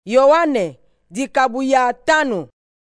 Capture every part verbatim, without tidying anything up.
Yohane dikabu ya tano.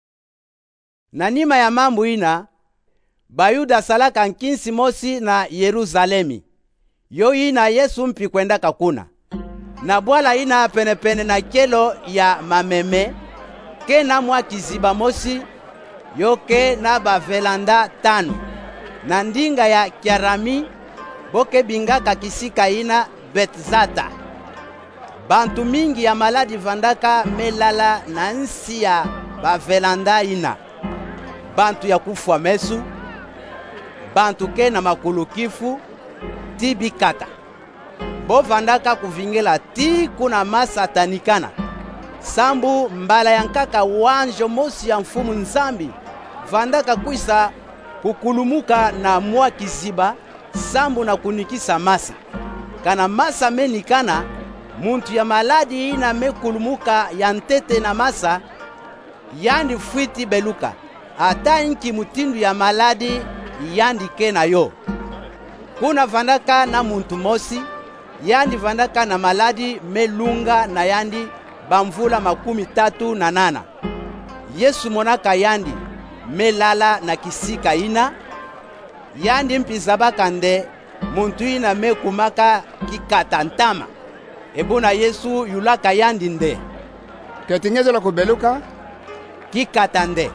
Na nima ya mambo ina, Bayuda salaka nkinsi mosi na Yeruzalemi. Yo ina Yesu mpi kwenda kakuna. Na bwala ina penepene na kelo ya mameme, ke na mwa kiziba mosi, yo ke na bavelanda tano. Na ndinga ya kiarami, boke bingaka kisika ina Betzata. Bantu mingi ya maladi vandaka melala na nsi ya bavelanda ina. Bantu ya kufwa mesu, bantu ke na makulukifu, tibikata. Bo vandaka kuvingela ti kuna masatanikana. Sambu mbala yankaka wanjo mosi ya mfumu nzambi, vandaka kuisa kukulumuka na mwa kiziba, sambu na kunikisa masa. Kana masa menikana, muntu ya maladi ina mekulumuka ya ntete na masa, yandi fwiti beluka. Ata inki mutindu ya maladi yandi kena yo. Kuna vandaka na muntu mosi, yandi vandaka na maladi melunga na yandi bamvula makumi tatu na nana. Yesu monaka yandi melala na kisika ina, yandi mpizabaka nde muntu ina mekumaka kikatantama. Ebuna Yesu yulaka yandi nde. Ketingezo la kubeluka? Kikatande.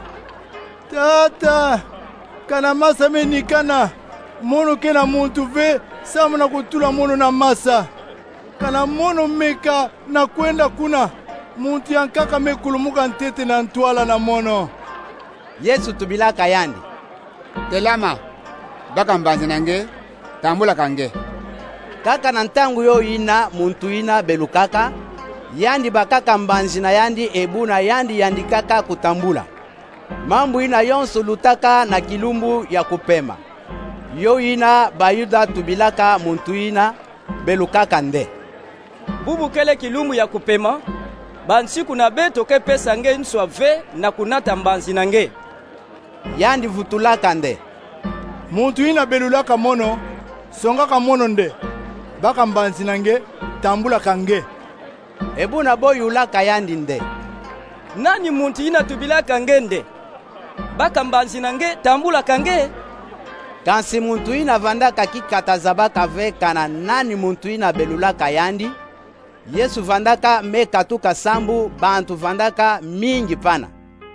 Tata, kana masa menikana, mono kena muntu ve, samu na kutula mono na masa. Kana mono meka na kwenda kuna, muntu yankaka mekulumuka ntete na ntwala na mono. Yesu tubilaka yandi. Telama, baka mbanzi nange, tambula kange. Kaka na ntangu yo ina muntu ina belukaka, yandi bakaka mbanzi na yandi ebuna yandi yandi kaka kutambula. Mambu ina yonso lutaka na kilumbu ya kupema. Yo ina Bayuda tubilaka muntu ina belukaka nde. Bubu kele kilumbu ya kupema, bansiku na beto ke pesa nge nswa ve na kunata mbanzi nange. Yandi vutulaka nde. Muntu ina belulaka mono, songaka mono nde. Baka mbanzi nange, tambula kange. Ebuna boyulaka yandi nde. Nani muntu ina tubilaka ngende? Baka mbanzi nange, tambula kange. Kansi muntu ina vandaka kikatazabaka ve kana nani muntu ina belulaka yandi, Yesu vandaka mekatuka sambu bantu vandaka mingi pana.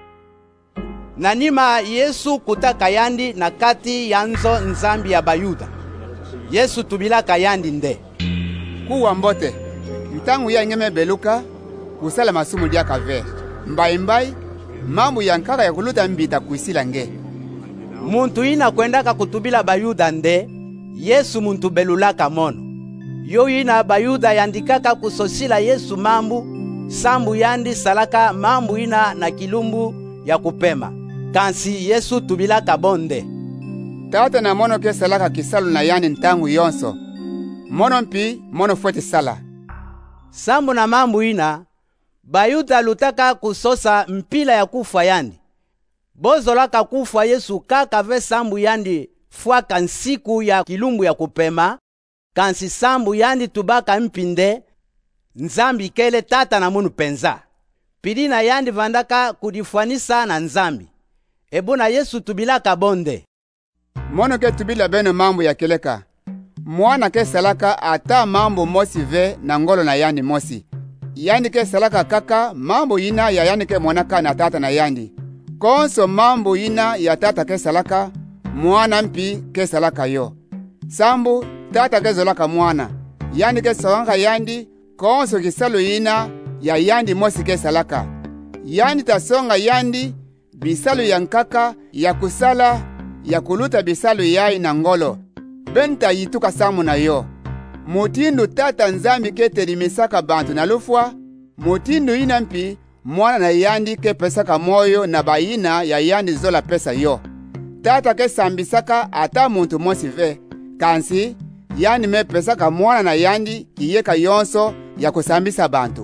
Na nima Yesu kutaka yandi na kati yanzo nzambi ya Bayuda. Yesu tubilaka yandi nde. Kuwa mbote, mtangu ya ngeme beluka, kusala masumu diaka ve. Mbai mbai, mambu yankaka ya kuluta mbita kuisila nge. Muntu ina kwendaka kutubila Bayuda nde, Yesu muntu belulaka mono. Yo ina Bayuda yandikaka kusosila Yesu mambu, sambu yandi salaka mambu ina na kilumbu ya kupema. Kansi Yesu tubilaka bonde. Tata na mono ke salaka kisalu na yandi ntangu yonso. Mono mpi, mono fueti sala. Sambu na mambu ina, Bayuda lutaka kusosa mpila ya kufa yandi. Bozolaka kufa Yesu kaka ve sambu yandi fuaka nsiku ya kilumbu ya kupema, kansi sambu yandi tubaka mpinde, nzambi kele tata na munu penza. Pidina yandi vandaka kudifuanisa na nzambi. Ebuna Yesu tubilaka bonde. Mono ke tubila beno mambo ya keleka. Mwana ke salaka ata mambo mosi ve na ngolo na yandi mosi. Yandi ke salaka kaka mambo ina ya yandi ke mwanaka na tata na yandi. Konso mambo ina ya tata ke salaka, mwana mpi ke salaka yo. Sambu tata ke zolaka mwana. Yandi ke sawanga yandi, konso kisalo ina ya yandi mosi ke salaka. Yandi tasonga yandi, bisalo yankaka, ya kusala, ya kuluta bisalo yai na ngolo. Benta yituka samu na yo. Mutindu tata nzambi ke telimisaka bantu na lufwa, mutindu ina mpi, mwana na yandi ke pesaka moyo na bayina ya yandi zola pesa yo. Tata ke sambisaka ata muntu mosi ve, kansi, yandi me pesaka mwana na yandi kiyeka yonso ya kusambisa bantu.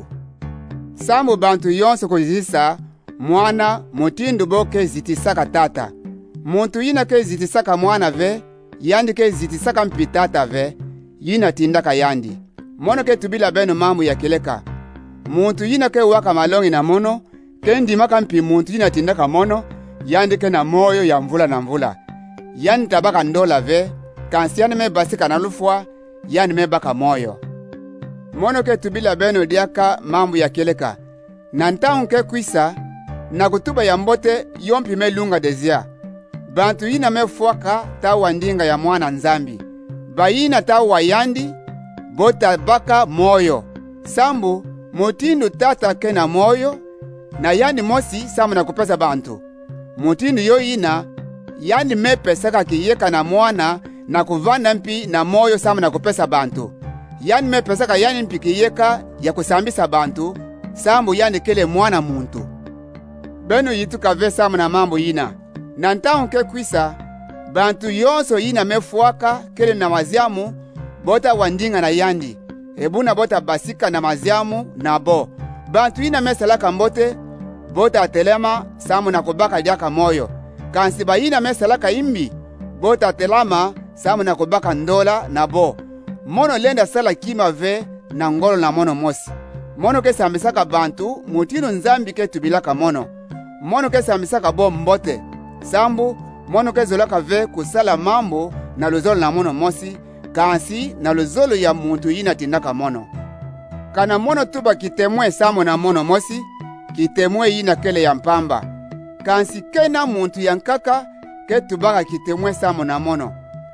Sambu bantu yonso kuzisa, mwana mutindu bo ke zitisaka tata. Muntu ina ke zitisaka mwana ve, yandi ke zitisaka mpi tata ve, yina tindaka yandi. Mono ke tubila beno mambu ya keleka. muntu yina ke waka malongi na mono ke ndimaka mpi muntu yina tindaka mono yandi ke na moyo ya mvula na mvula yani tabaka ndola ve kansi yani me basika na lufwa yani me baka moyo mono ke tubila beno diaka mambu ya keleka na ntaun ke kwisa na kutuba ya mbote yompi me lunga dezia bantu yina me fwaka ta wandinga ya mwana nzambi bayina ta wayandi bota baka moyo sambu mutindu tata ke na moyo na yani mosi samu na kupesa bantu mutindu yo yina yani me pesaka kiyeka na mwana na kuvanda mpi na moyo samu na kupesa bantu yani me pesaka yani mpi kiyeka ya kusambisa bantu sambu yani kele mwana muntu beno yitu kave samu na mambo yina na ntaun ke kwisa bantu yonso yina me fwaka kele na maziamu bota wandinga na yandi ebuna bota basika na maziamu na bo bantu yina me salaka mbote bota telema samu na kubaka diaka moyo kansi bayina me salaka imbi bota telama samu na kubaka ndola na bo mono lenda sala kima ve na ngolo na mono mosi mono ke sambisaka bantu mutinu nzambi ke tubilaka mono mono ke sambisaka bo mbote sambu mono ke zolaka ve kusala mambo na luzolo na mono mosi kansi na luzolo ya muntu yina tindaka mono kana mono tuba kitemwe samu na mono mosi kitemwe yina kele ya mpamba kansi kena muntu yankaka ke tubaka kitemwe samu na mono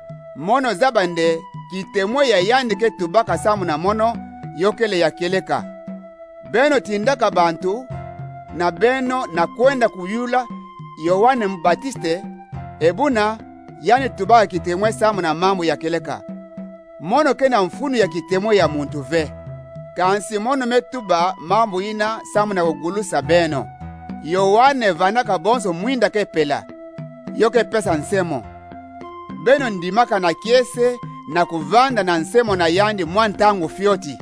mono zabande kitemwe ya yandi ke tubaka samu na mono yokele ya keleka beno tindaka bantu na beno na kwenda kuyula Yohane Mbatiste ebuna yani tubaka kitemwe samu na mambo ya keleka mono kena mfunu ya kitemwe ya muntu ve kansi mono metuba mambo ina samu na kugulusa beno Yohane vanaka bonso mwinda ke pela yoke pesa nsemo beno ndimaka na kiese na kuvanda na nsemo na yandi mwantangu fioti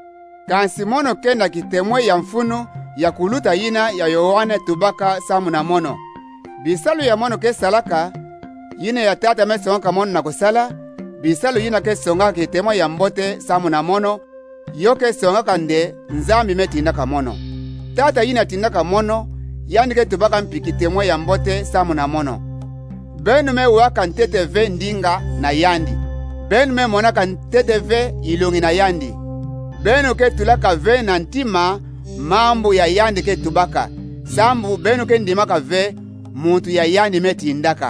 kansi mono kenda kitemwe ya mfunu ya kuluta yina ya Yohane tubaka samu na mono bisalu ya mono ke salaka yina ya tata me songa mono na kusala bisalu yina ke songa kitemwe ya mbote samu na mono yoke songa kande nzambi metindaka mono tata yina tindaka mono yani ke tubaka mpikitemwe ya mbote samu na mono benu me waka ntete ve ndinga na yandi benu me monaka ntete ve ilungi na yandi benu ke tulaka ve na ntima mambo ya yandi ke tubaka sambu benu ke ndimaka ve muntu ya yandi metindaka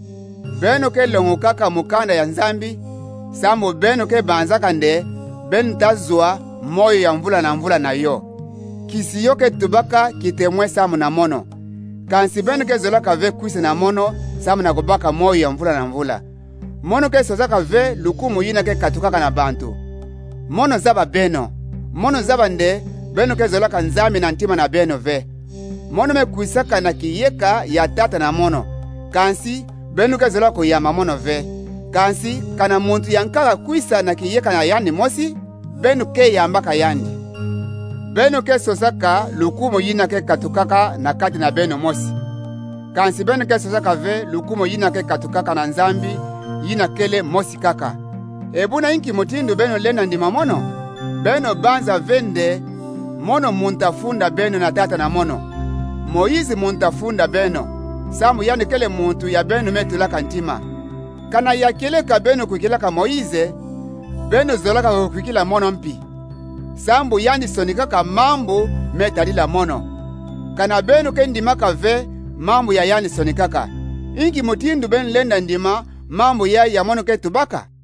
benu ke longukaka mukanda ya nzambi sambu benu ke banzaka nde benu tazua moyo ya mvula na mvula na yo kisi yoke tubaka kitemwe samu na mono kansi benu ke zolaka ve kwisi na mono samu na kubaka moyo ya mvula na mvula mono ke sozaka ve lukumu yina ke katukaka na bantu mono zaba beno mono zaba nde benu ke zolaka nzambi na ntima na beno ve mono me kuisaka na kiyeka ya tata na mono kansi benu ke zolaka kuyama mono ve kansi kana muntu yankaka kuisa na kiyeka na yandi mosi benu ke yambaka yandi benu ke sosaka lukumu yina ke katukaka na kati na beno mosi kansi benu ke sosaka ve lukumu yina ke katukaka na nzambi yina kele mosi kaka ebuna inki mutindu beno lena ndima mono beno banza vende mono muntafunda beno na tata na mono Moizi muntafunda beno samu yani kele muntu ya beno metulaka ntima kana ya keleka beno kukilaka Moize beno zolaka kukila mono mpi sambu yani sonikaka mambo metalila mono kana beno kendimaka ve mambo ya yani sonikaka inki mutindu beno lenda ndima mambo ya ya mono ke tubaka